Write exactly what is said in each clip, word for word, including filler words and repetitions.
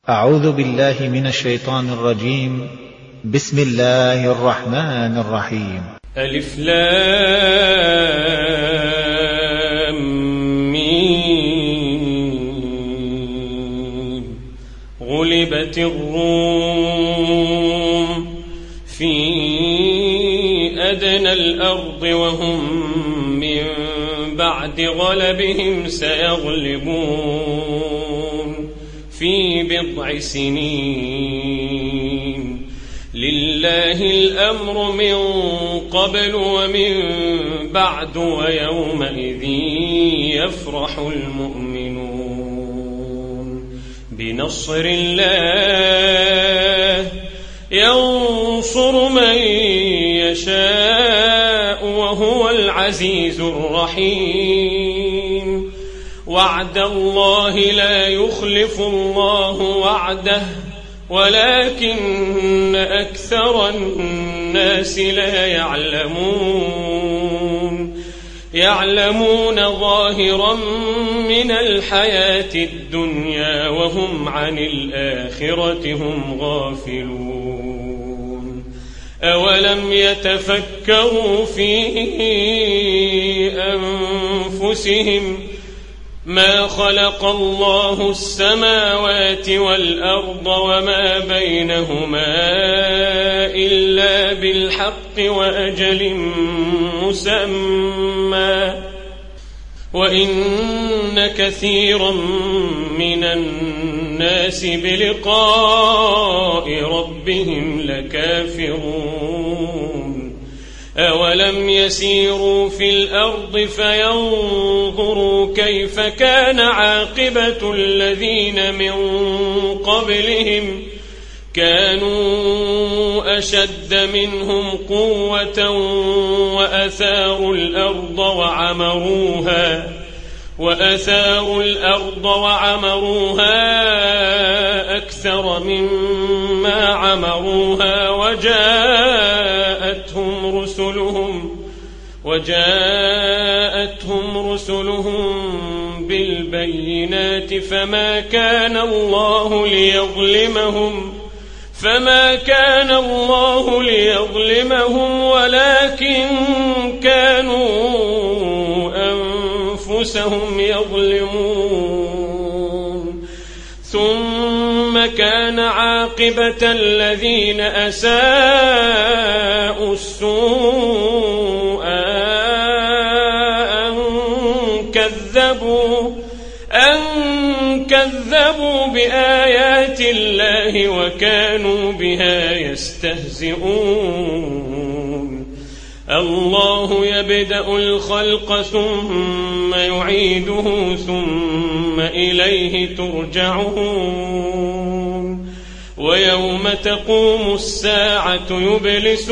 أعوذ بالله من الشيطان الرجيم. بسم الله الرحمن الرحيم. ألف لام ميم. غلبت الروم في أدنى الأرض وهم من بعد غلبهم سيغلبون في بضع سنين. لله الأمر من قبل ومن بعد ويومئذ يفرح المؤمنون بنصر الله ينصر من يشاء وهو العزيز الرحيم. وعد الله لا يخلف الله وعده ولكن أكثر الناس لا يعلمون. يعلمون ظاهرا من الحياة الدنيا وهم عن الآخرة هم غافلون. أولم يتفكروا في أنفسهم ما خلق الله السماوات والأرض وما بينهما إلا بالحق وأجل مسمى وإن كثيرا من الناس بلقاء ربهم لكافرون. أولم يسيروا في الأرض فينظروا كيف كان عاقبة الذين من قبلهم كانوا أشد منهم قوة وأثاروا الأرض وعمروها وأثاروا الأرض وعمروها أكثر مما عمروها وجاءتهم رسلهم وجاءتهم رسلهم بالبينات فما كان الله ليظلمهم فما كان الله ليظلمهم ولكن كانوا أنفسهم يظلمون. ثم كان عاقبة الذين أساءوا السوء أن كذبوا أن كذبوا بآيات الله وكانوا بها يستهزئون. الله يبدأ الخلق ثم يعيده ثم إليه ترجعون. ويوم تقوم الساعة يبلس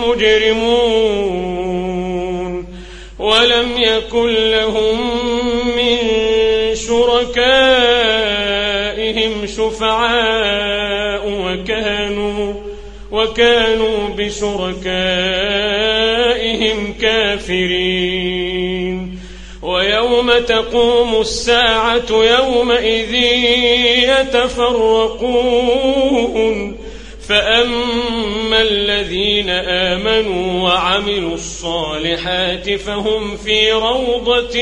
المجرمون ولم يكن لهم من شركائهم شفعاء وكانوا وكانوا بشركائهم كافرين. ويوم تقوم الساعة يومئذ يتفرقون فأما الذين آمنوا وعملوا الصالحات فهم في روضة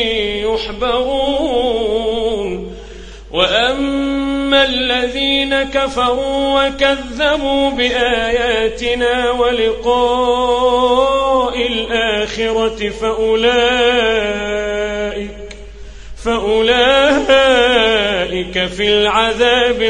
يحبرون. وأما الذين كفروا وكذبوا بآياتنا ولقاء الآخرة فأولئك فأولئك في العذاب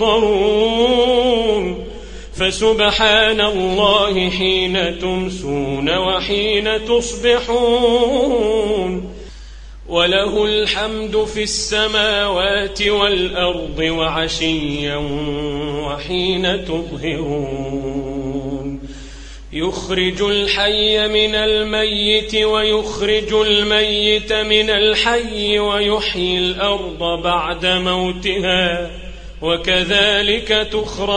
محضرون. فسبحان الله حين تمسون وحين تصبحون. وله الحمد في السماوات والأرض وعشيا وحين تظهرون. يخرج الحي من الميت ويخرج الميت من الحي ويحيي الأرض بعد موتها وكذلك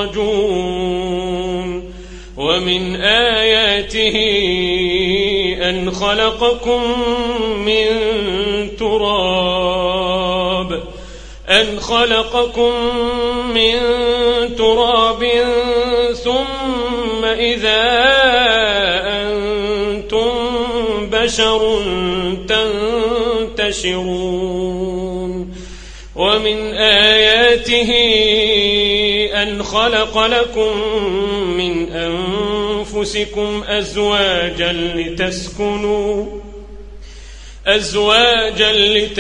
تخرجون. ومن آياته أن خلقكم من تراب أن خلقكم من تراب ثم إذا أنتم بشر تنتشرون ومن آياته أن خلق لكم من أنفسكم أزواجا لتسكنوا أزواجا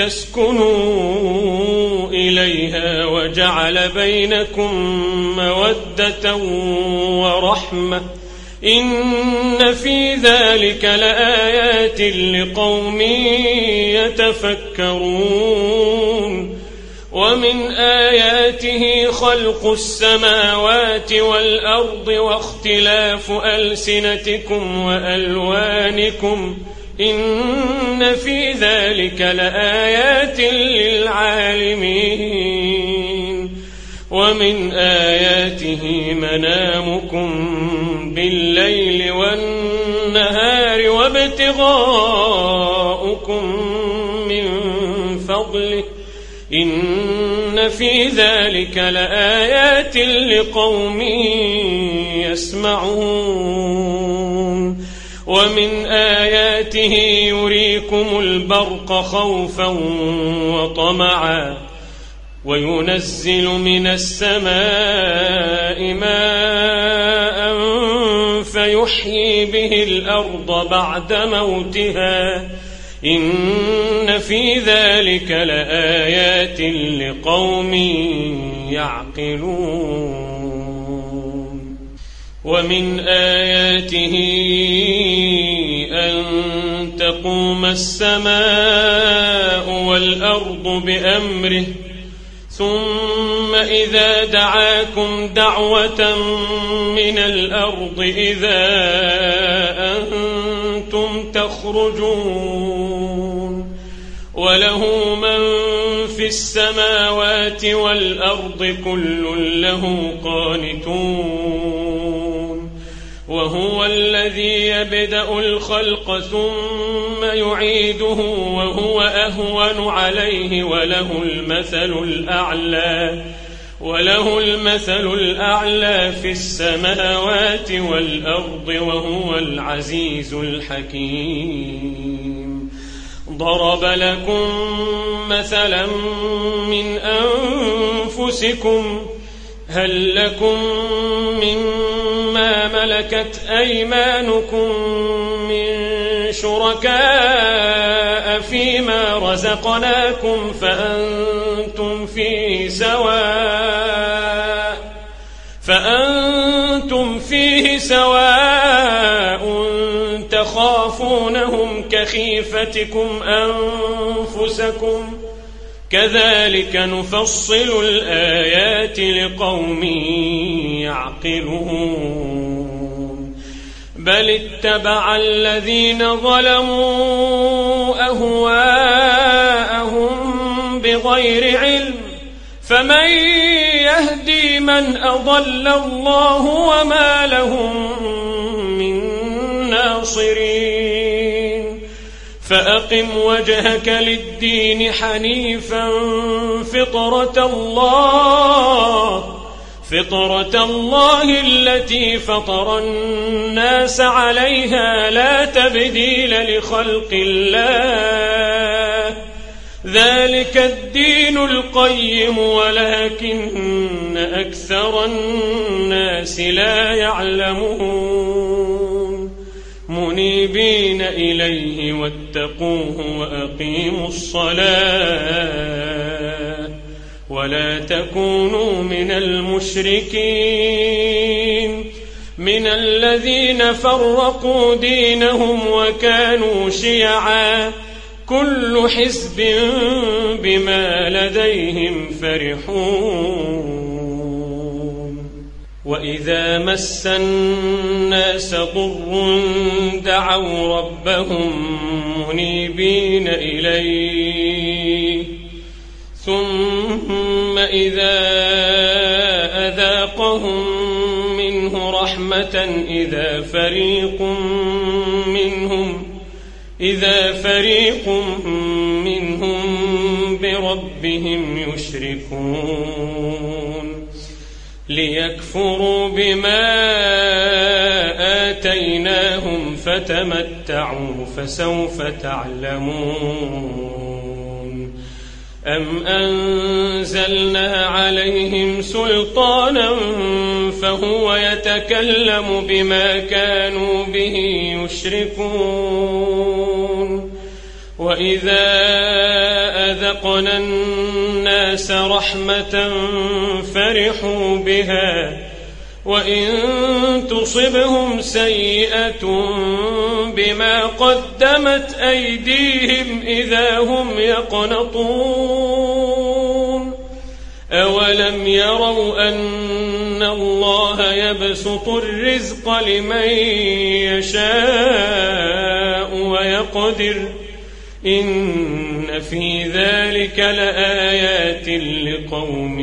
لتسكنوا إليها وجعل بينكم مودة ورحمة إن في ذلك لآيات لقوم يتفكرون ومن آياته خلق السماوات والأرض واختلاف ألسنتكم وألوانكم إن في ذلك لآيات للعالمين ومن آياته منامكم بالليل والنهار وابتغاؤكم من فضله إن في ذلك لآيات لقوم يسمعون ومن آياته يريكم البرق خوفا وطمعا وينزل من السماء ماء فيحيي به الأرض بعد موتها إن في ذلك لآيات لقوم يعقلون ومن آياته أن تقوم السماء والأرض بأمره ثم إذا دعاكم دعوة من الأرض إذا أنتم تخرجون وله من في السماوات والأرض كل له قانتون وهو الذي يبدأ الخلق ثم يعيده وهو أهون عليه وله المثل الأعلى وله المثل الأعلى في السماوات والأرض وهو العزيز الحكيم ضرب لكم مثلا من أنفسكم هل لكم مما ملكت أيمانكم من شركاء فيما رزقناكم فأنتم فيه سواء فأنتم فيه سواء تخافونهم كخيفتكم أنفسكم كذلك نفصل الآيات لقوم يعقلون بل اتبع الذين ظلموا أهواءهم بغير علم فمن يهدي من أضل الله وما لهم من ناصرين فأقم وجهك للدين حنيفا فطرة الله فطرة الله التي فطر الناس عليها لا تبديل لخلق الله ذلك الدين القيم ولكن أكثر الناس لا يعلمون منيبين إليه واتقوه وأقيموا الصلاة ولا تكونوا من المشركين من الذين فرقوا دينهم وكانوا شيعا كل حزب بما لديهم فرحون وإذا مس الناس ضر دعوا ربهم منيبين إليه ثم إذا أذاقهم منه رحمة إذا فريق منهم إذا فريق منهم بربهم بربهم يشركون ليكفروا بما آتيناهم فتمتعوا فسوف تعلمون أم أنزلنا عليهم سلطانا فهو يتكلم بما كانوا به يشركون وإذا أذقنا الناس رحمة فرحوا بها وإن تصبهم سيئة بما قدمت أيديهم إذا هم يقنطون أولم يروا أن الله يبسط الرزق لمن يشاء ويقدر إن في ذلك لآيات لقوم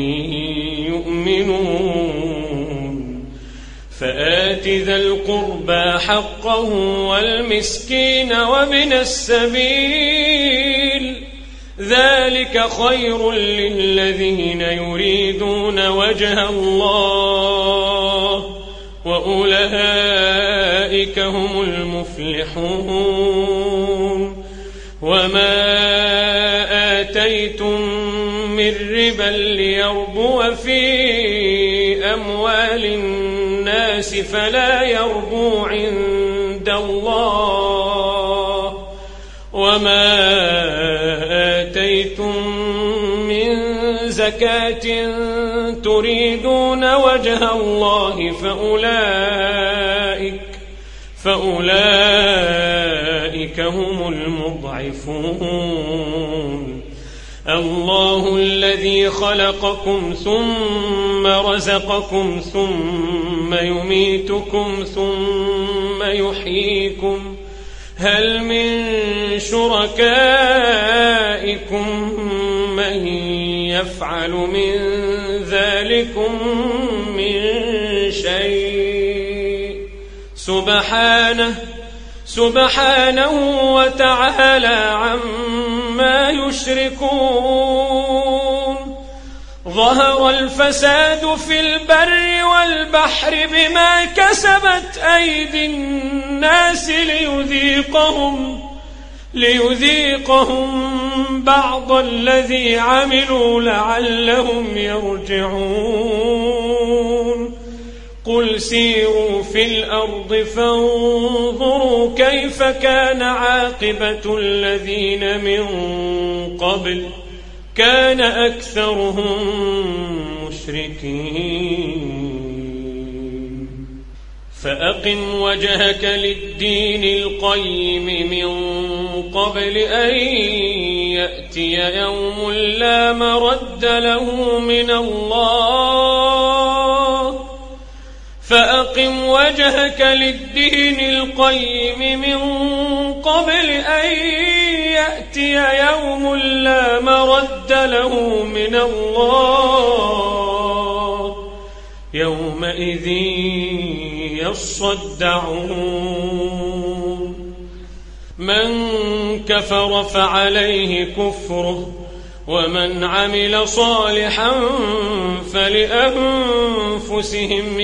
يؤمنون فآت ذا القربى حقه والمسكين وابن السبيل ذلك خير للذين يريدون وجه الله وأولئك هم المفلحون وما آتيتم من ربا ليربو في أموال الناس فلا يربو عند الله وما آتيتم من زكاة تريدون وجه الله فأولئك فأولئك هم المضعفون الله الذي خلقكم ثم رزقكم ثم يميتكم ثم يحييكم هل من شركائكم من يفعل من ذلكم من شيء سبحانه سبحانه وتعالى عما يشركون ظهر الفساد في البر والبحر بما كسبت أيدي الناس ليذيقهم ليذيقهم بعض الذي عملوا لعلهم يرجعون قل سيروا في الأرض فانظروا كيف كان عاقبة الذين من قبل كان أكثرهم مشركين فأقم وجهك للدين القيم من قبل أن يأتي يوم لا مرد له من الله فأقم وجهك للدين القيم من قبل أن يأتي يوم لا مرد له من الله يومئذ يصدعون من كفر فعليه كفره ومن عمل صالحا فلأنفسهم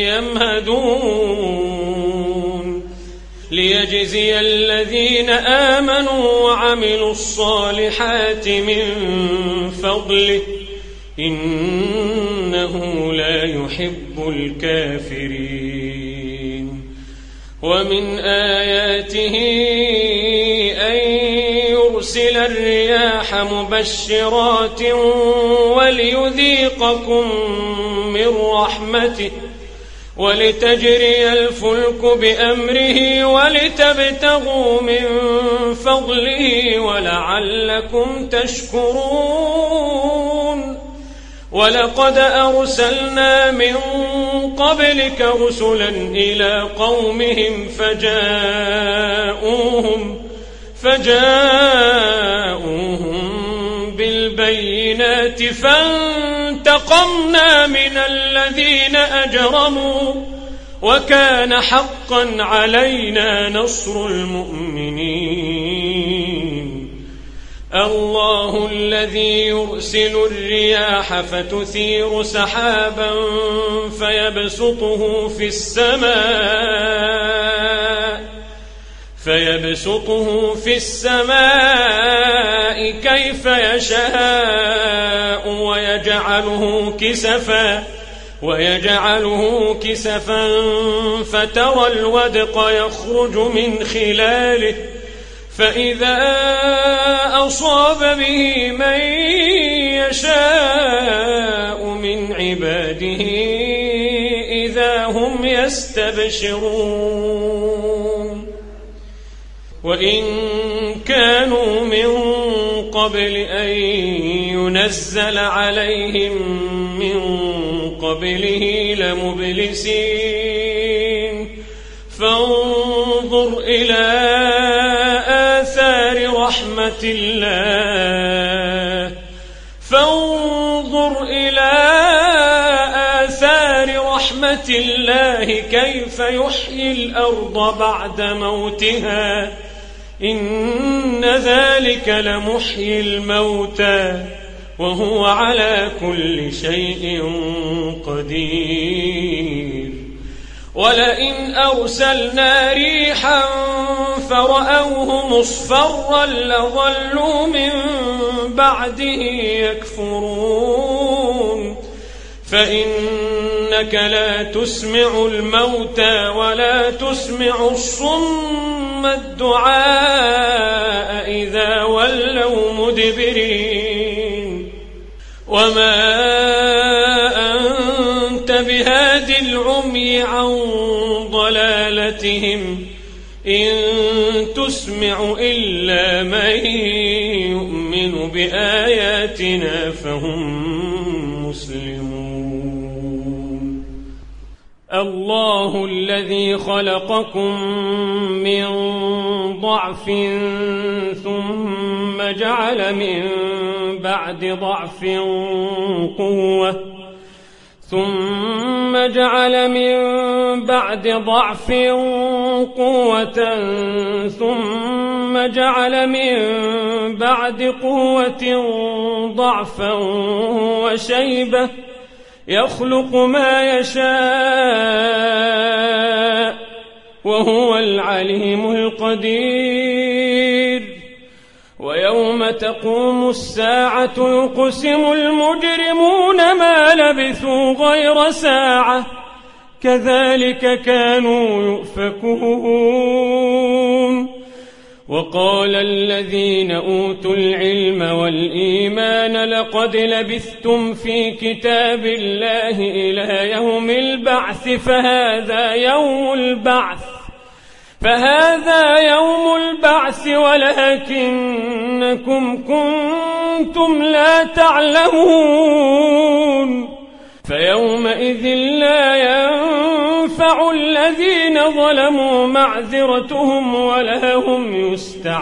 يمهدون ليجزي الذين آمنوا وعملوا الصالحات من فضله إنه لا يحب الكافرين ومن آياته أن يرسل الرياح مبشرات وليذيقكم من رحمته ولتجري الفلك بأمره ولتبتغوا من فضله ولعلكم تشكرون ولقد أرسلنا من قبلك رسلا إلى قومهم فجاءوهم فجاءوهم بالبينات فانتقمنا من الذين أجرموا وكان حقا علينا نصر المؤمنين الله الذي يرسل الرياح فتثير سحابا فيبسطه في السماء فيبسطه في السماء كيف يشاء ويجعله كسفا ويجعله كسفا فترى الودق يخرج من خلاله فإذا أصاب به من يشاء من عباده إذا هم يستبشرون وإن كانوا من قبل أن ينزل عليهم من قبله لمبلسين فانظر إلى آثار رحمة الله فانظر إلى آثار رحمة الله كيف يحيي الأرض بعد موتها إن ذلك لمحيي الموتى وهو على كل شيء قدير ولئن أرسلنا ريحا فرأوه مصفرا لظلوا من بعده يكفرون فإنك لا تسمع الموتى ولا تسمع الصم الدعاء إذا ولوا مدبرين وما أنت بهاد العمي عن ضلالتهم إن تسمع إلا من يؤمن بآياتنا فهم مسلمون الله الذي خلقكم من ضعف ثم جعل من بعد ضعف قوة ثم جعل من بعد ضعف قوة ثم جعل من بعد قوة ضعفا وشيبة يخلق ما يشاء وهو العليم القدير ويوم تقوم الساعة يقسم المجرمون ما لبثوا غير ساعة كذلك كانوا يؤفكون وقال الذين أوتوا العلم والإيمان لقد لبثتم في كتاب الله إلى يوم البعث فهذا يوم البعث فهذا يوم البعث ولكنكم كنتم لا تعلمون فيومئذ لا ينفع الذين ظلموا معذرتهم ولا هم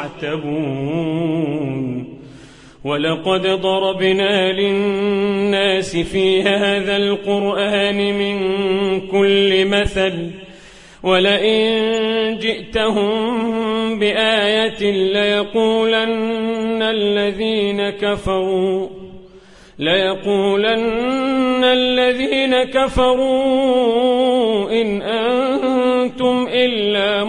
يستعتبون ولقد ضربنا للناس في هذا القرآن من كل مثل ولئن جئتهم بآية ليقولن الذين كفروا ليقولن الذين كفروا إن أنتم إلا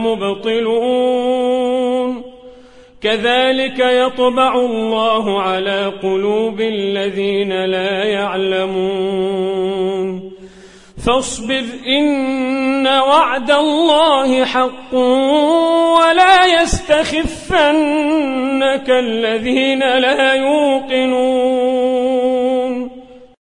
مبطلون كذلك يطبع الله على قلوب الذين لا يعلمون فاصبر إن وعد الله حق ولا يستخفنك الذين لا يوقنون